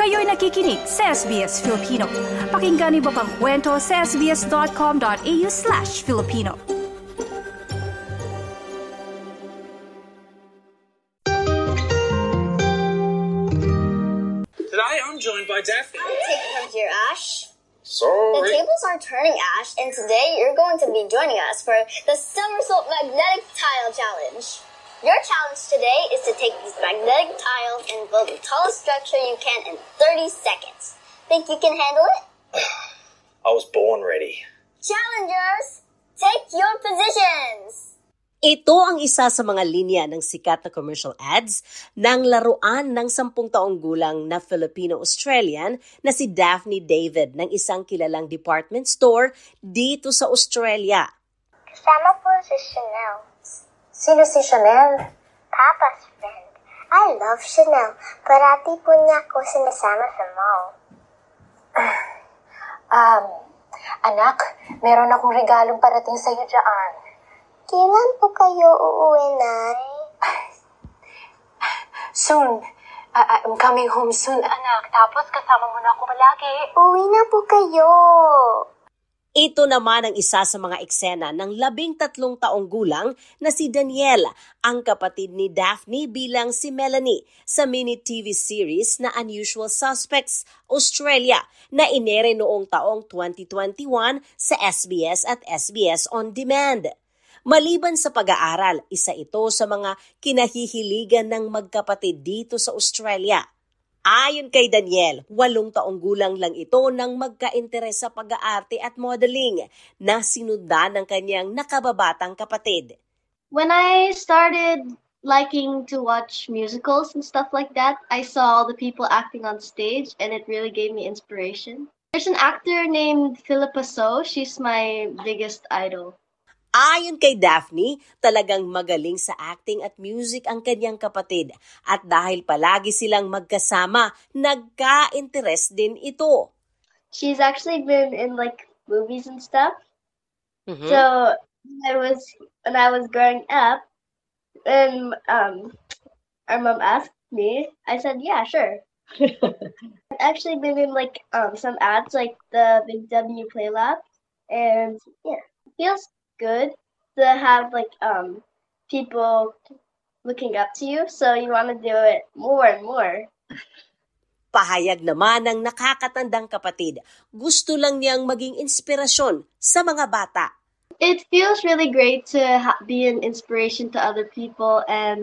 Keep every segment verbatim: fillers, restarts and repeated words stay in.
Kayo'y nakikinig sa S B S Filipino. Pakinggan niyo pa ang kwento sa sbs.com.au slash Filipino. Today I'm joined by Daphne. I'm taking home here, Ash. Sorry. The tables are turning, Ash, and today you're going to be joining us for the Somersault Magnetic Tile Challenge. Your challenge today is to take these magnetic tiles and build the tallest structure you can in thirty seconds. Think you can handle it? I was born ready. Challengers, take your positions! Ito ang isa sa mga linya ng sikat na commercial ads ng laruan ng sampung taong gulang na Filipino-Australian na si Daphne David ng isang kilalang department store dito sa Australia. Kasama po si Chanel. Sino si Chanel? Papa's friend. I love Chanel. Parati po niya ako sinasama sa mall. Um, anak, meron akong regalong parating sa'yo dyan. Kailan po kayo uuwi, Nay? Soon. Uh, I'm coming home soon, anak. Tapos kasama mo na ako palagi. Uwi na po kayo. Ito naman ang isa sa mga eksena ng labing tatlong taong gulang na si Daniel, ang kapatid ni Daphne bilang si Melanie sa mini-T V series na Unusual Suspects Australia na inere noong taong twenty twenty-one sa S B S at S B S On Demand. Maliban sa pag-aaral, isa ito sa mga kinahihiligan ng magkapatid dito sa Australia. Ayon kay Daniel, walong taong gulang lang ito nang magka-interes sa pag-aarte at modeling na sinundan ng kanyang nakababatang kapatid. When I started liking to watch musicals and stuff like that, I saw all the people acting on stage and it really gave me inspiration. There's an actor named Philippa So. She's my biggest idol. Ayon kay Daphne, talagang magaling sa acting at music ang kanyang kapatid at dahil palagi silang magkasama, nagka-interes din ito. She's actually been in like movies and stuff. Mm-hmm. So I was when I was growing up, and um, our mom asked me, I said, yeah, sure. I've actually been in like um some ads like the Big W Play Lab, and yeah, it feels good to have like um people looking up to you, so you want to do it more and more. Pahayag naman ng nakakatandang kapatid, gusto lang niyang maging inspirasyon sa mga bata. It feels really great to ha- be an inspiration to other people, and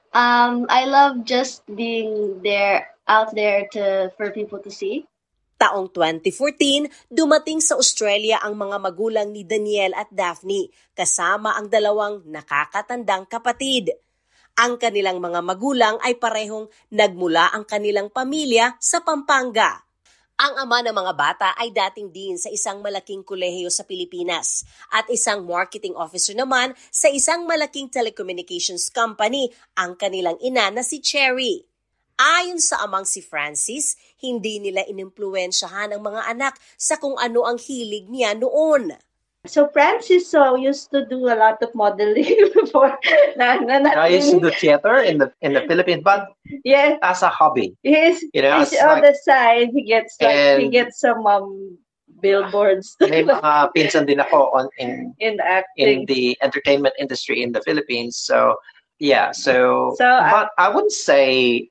um I love just being there out there to for people to see. Taong twenty fourteen, dumating sa Australia ang mga magulang ni Daniel at Daphne, kasama ang dalawang nakakatandang kapatid. Ang kanilang mga magulang ay parehong nagmula ang kanilang pamilya sa Pampanga. Ang ama ng mga bata ay dating dean sa isang malaking kolehiyo sa Pilipinas at isang marketing officer naman sa isang malaking telecommunications company, ang kanilang ina na si Cherry. Ayon sa amang si Francis, hindi nila inimpluwensyahan ang mga anak sa kung ano ang hilig niya noon. So Francis so used to do a lot of modeling before. na, na, na, I used to do theater in the in the Philippines, but yes, as a hobby. He's, you know, he's on like, the side. He gets like he and, gets some um billboards. May mga pinsan din ako on in in acting in the entertainment industry in the Philippines. So yeah, so, so but I, I wouldn't say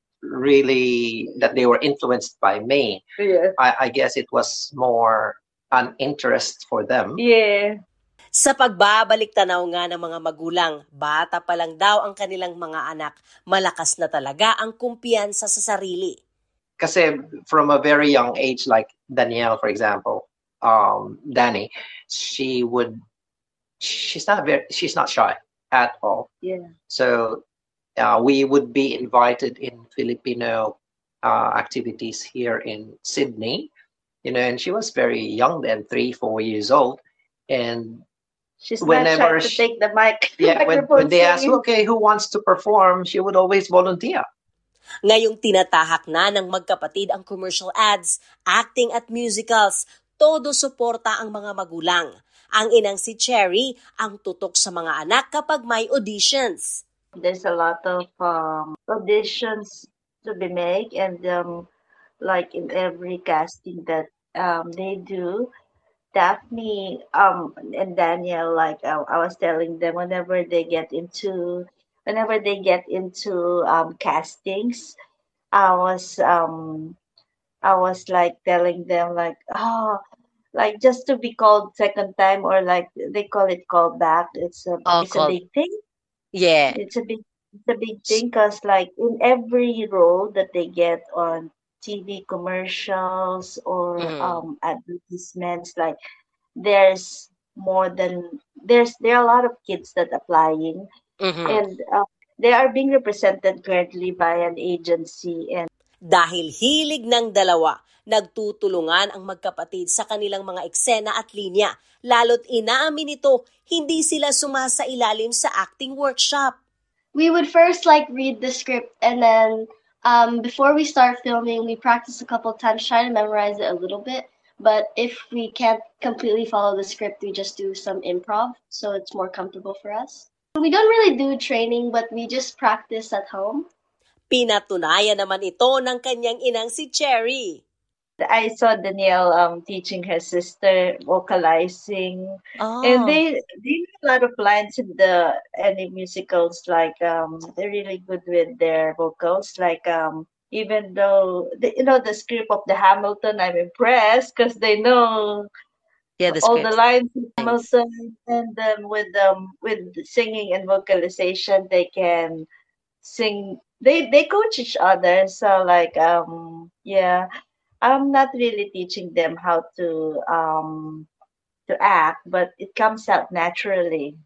really that they were influenced by me. Yeah. I, I guess it was more an interest for them. Yeah. Sa pagbabalik tanaw nga ng mga magulang, bata pa lang daw ang kanilang mga anak, malakas na talaga ang kumpiyansa sa sarili. Kasi from a very young age, like Danielle, for example, um, Danny, she would, she's not very, she's not shy at all. Yeah. So uh, we would be invited in Filipino uh, activities here in Sydney, you know, and she was very young then, three, four years old, and she's whenever not trying to she, take the mic. yeah, when, when they asked, okay, who wants to perform, she would always volunteer. Ngayong tinatahak na ng magkapatid ang commercial ads, acting at musicals, todo suporta ang mga magulang. Ang inang si Cherry ang tutok sa mga anak kapag may auditions. There's a lot of um, auditions to be made, and um, like in every casting that um they do. Daphne um and Daniel, like I, I was telling them, whenever they get into whenever they get into um castings, I was um I was like telling them like, oh, like just to be called second time, or like they call it callback. It's a All it's a called. big thing. Yeah. It's a big it's a big thing because like in every role that they get on T V commercials or Mm-hmm. um advertisements, like there's more than there's there are a lot of kids that applying, Mm-hmm. and uh, they are being represented currently by an agency. And Dahil hilig ng dalawa, nagtutulungan ang magkapatid sa kanilang mga eksena at linya. Lalo't inaamin nito, hindi sila sumasailalim sa acting workshop. We would first like read the script, and then um, before we start filming, we practice a couple times, try to memorize it a little bit. But if we can't completely follow the script, we just do some improv, so it's more comfortable for us. We don't really do training, but we just practice at home. Pinatunayan naman ito ng kanyang inang si Cherry. I saw Danielle um teaching her sister vocalizing, and Oh. they they have a lot of lines in the any musicals. Like um, they're really good with their vocals. Like um, even though the, you know the script of the Hamilton, I'm impressed because they know Yeah, the all the scripts. lines of Hamilton, and then with um with singing and vocalization, they can sing. They they coach each other. So like um yeah. I'm not really teaching them how to um to act, but it comes out naturally.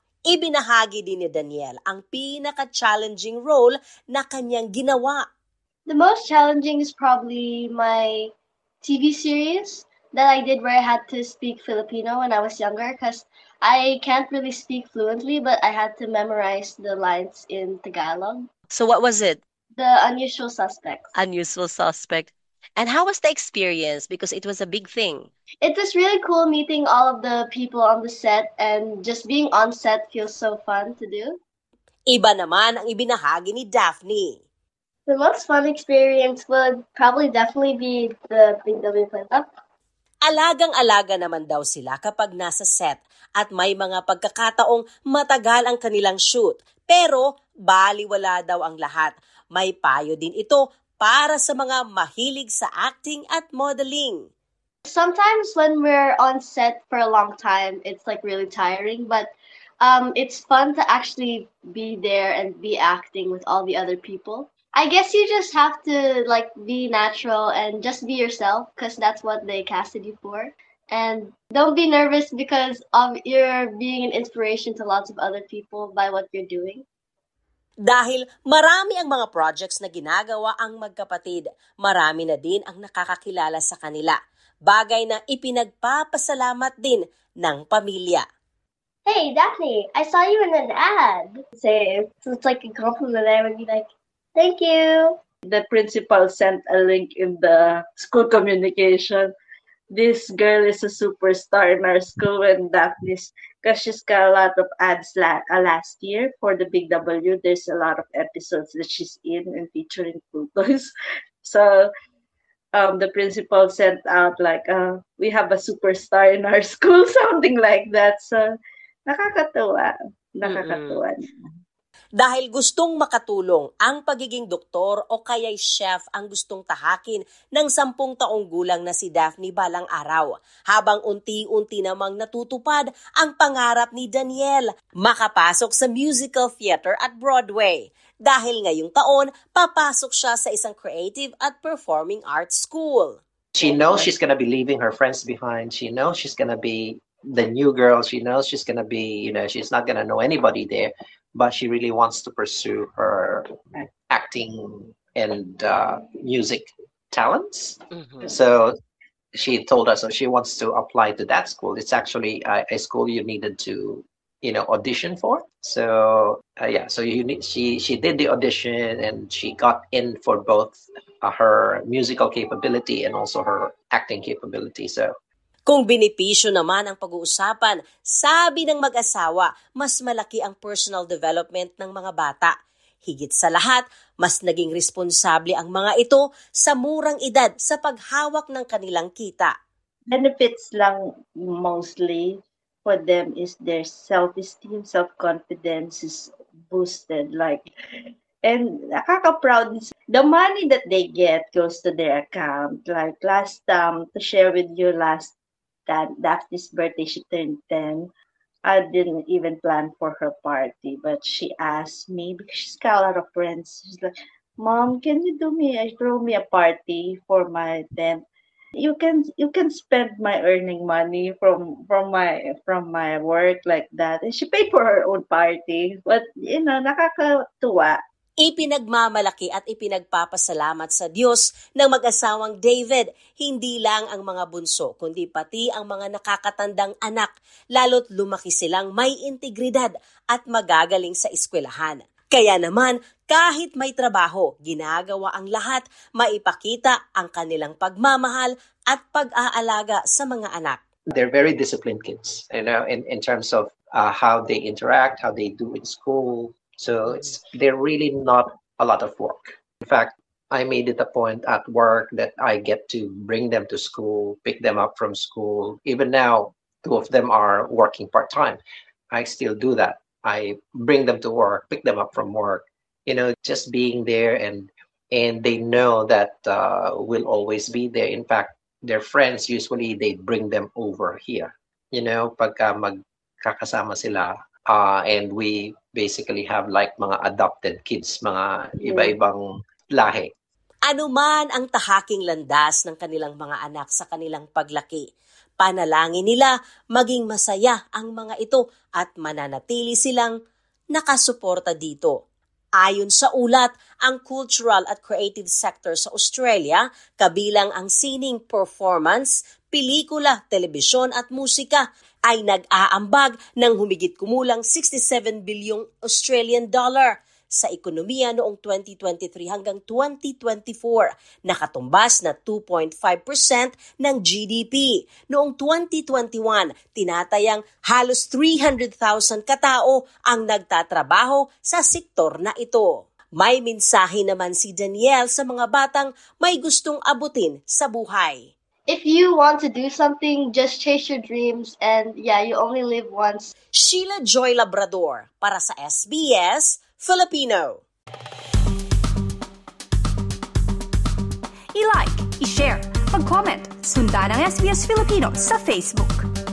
Ibinahagi din ni Danielle ang pinaka-challenging role na kanyang ginawa. The most challenging is probably my T V series that I did where I had to speak Filipino when I was younger, because I can't really speak fluently, but I had to memorize the lines in Tagalog. So what was it? The Unusual Suspects. Unusual Suspect. And how was the experience? Because it was a big thing. It was really cool meeting all of the people on the set, and just being on set feels so fun to do. Iba naman ang ibinahagi ni Daphne. The most fun experience would probably definitely be the Big W Play Up. Alagang-alaga naman daw sila kapag nasa set at may mga pagkakataong matagal ang kanilang shoot. Pero baliwala daw ang lahat. May payo din ito para sa mga mahilig sa acting at modeling. Sometimes when we're on set for a long time, it's like really tiring, but um, it's fun to actually be there and be acting with all the other people. I guess you just have to like be natural and just be yourself, because that's what they casted you for. And don't be nervous because of you're being an inspiration to lots of other people by what you're doing. Dahil marami ang mga projects na ginagawa ang magkapatid, marami na din ang nakakakilala sa kanila. Bagay na ipinagpapasalamat din ng pamilya. Hey, Daphne, I saw you in an ad. Say, so it's like a compliment. I would be like, thank you. The principal sent a link in the school communication. This girl is a superstar in our school, and Daphne's, because she's got a lot of ads la- uh, last year for the Big W. There's a lot of episodes that she's in and featuring photos. So um, the principal sent out like, uh, we have a superstar in our school, something like that. So nakakatuwa. Nakakatuwa. Mm-hmm. Dahil gustong makatulong, ang pagiging doktor o kaya'y chef ang gustong tahakin ng sampung taong gulang na si Daphne balang araw, habang unti-unti namang natutupad ang pangarap ni Danielle, makapasok sa musical theater at Broadway. Dahil ngayong taon, papasok siya sa isang creative at performing arts school. She knows she's going to be leaving her friends behind. She knows she's going to be the new girl. She knows she's going to be, you know, she's not going to know anybody there. But she really wants to pursue her acting and uh, music talents. Mm-hmm. So she told us so she wants to apply to that school. It's actually a, a school you needed to, you know, audition for. So uh, yeah, so you need, she she did the audition and she got in for both uh, her musical capability and also her acting capability. So. Kung benepisyo naman ang pag-uusapan, sabi ng mag-asawa, mas malaki ang personal development ng mga bata. Higit sa lahat, mas naging responsable ang mga ito sa murang edad sa paghawak ng kanilang kita. Benefits lang mostly for them is their self-esteem, self-confidence is boosted. Like, and nakaka-proud, the money that they get goes to their account. Like last time, um, to share with you last that Daphne's birthday, she turned ten. I didn't even plan for her party, but she asked me because she's got a lot of friends. She's like, "Mom, can you do me, throw me a party for my tenth? You can you can spend my earning money from from my from my work like that." And she paid for her own party, but you know, nakakatuwa. Ipinagmamalaki at ipinagpapasalamat sa Diyos ng mag-asawang David, hindi lang ang mga bunso, kundi pati ang mga nakakatandang anak, lalo't lumaki silang may integridad at magagaling sa eskwelahan. Kaya naman, kahit may trabaho, ginagawa ang lahat, maipakita ang kanilang pagmamahal at pag-aalaga sa mga anak. They're very disciplined kids, you know, in, in terms of uh, how they interact, how they do in school. So it's they're really not a lot of work. In fact, I made it a point at work that I get to bring them to school, pick them up from school. Even now, two of them are working part-time. I still do that. I bring them to work, pick them up from work. You know, just being there, and and they know that uh, we'll always be there. In fact, their friends usually they bring them over here. You know, pagka magkakasama sila. Uh, and we basically have like mga adopted kids, mga iba-ibang lahi. Ano man ang tahaking landas ng kanilang mga anak sa kanilang paglaki, panalangin nila maging masaya ang mga ito at mananatili silang nakasuporta dito. Ayon sa ulat, ang cultural at creative sector sa Australia, kabilang ang sining, performance, pelikula, telebisyon at musika, ay nag-aambag ng humigit kumulang sixty-seven bilyong Australian dollar sa ekonomiya noong twenty twenty-three hanggang twenty twenty-four, nakatumbas na two point five percent ng G D P. Noong twenty twenty-one, tinatayang halos three hundred thousand katao ang nagtatrabaho sa sektor na ito. May mensahe naman si Danielle sa mga batang may gustong abutin sa buhay. If you want to do something, just chase your dreams, and yeah, you only live once. Sheila Joy Labrador para sa S B S Filipino. I-like, i-share, mag-comment, sundan ang S B S Filipino sa Facebook.